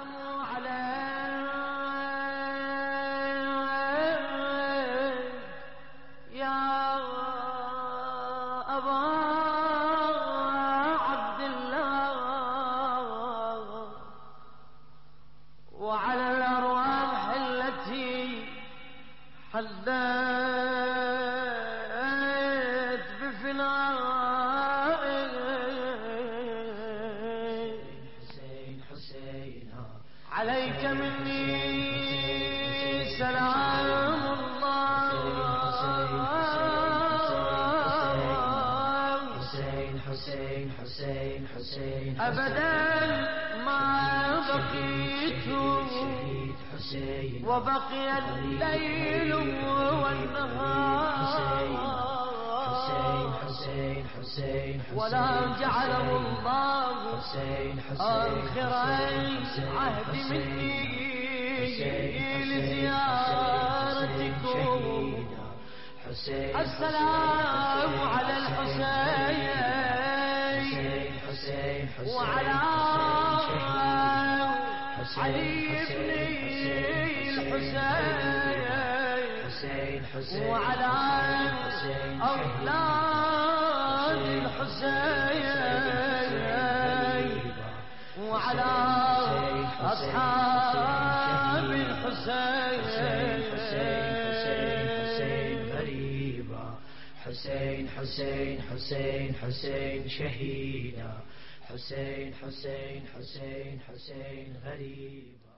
عليك مني سلام الله حسين حسين حسين حسين أبدا ما بقيت وبقي الليل والنهار ولا جعله الله آخر العهد مني لزيارتكم. السلام على الحسين وعلى علي بن الحسين وعلى أولاد الحسين وعلى أصحاب الحسين. غريبا حسين حسين حسين حسين شهيدا حسين حسين حسين حسين غريبا.